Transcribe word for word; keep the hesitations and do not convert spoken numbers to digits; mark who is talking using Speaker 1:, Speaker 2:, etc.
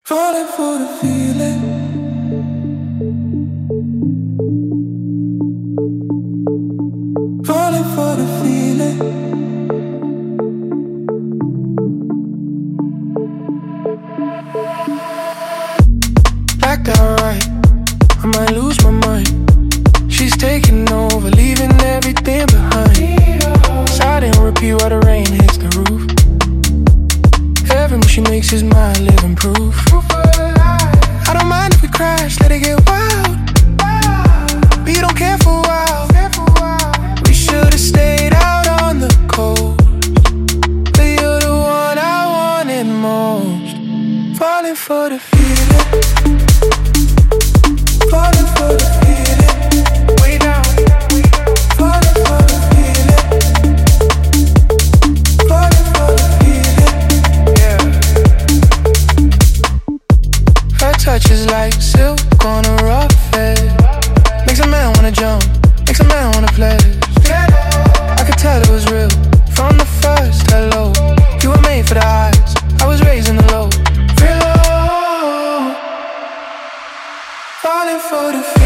Speaker 1: Falling for the feeling. Falling for the feeling. Blacked out right, I might lose my mind. She's taking over, leaving everything behind. Side and repeat while the rain hits the roof. Every move she makes is my living proof. I don't mind if we crash, let it get wild. But you don't care for a while. We should've stayed out on the coast, but you're the one I wanted most. Falling for the feeling. Falling for the feeling. Way down. Falling for the feeling. Falling for the feeling. Yeah. Her touch is like silk on a rough edge. Makes a man wanna jump, makes a man wanna pledge. I could tell it was real from the first hello. You were made for the highs, I was raising the low. Real low. Falling for the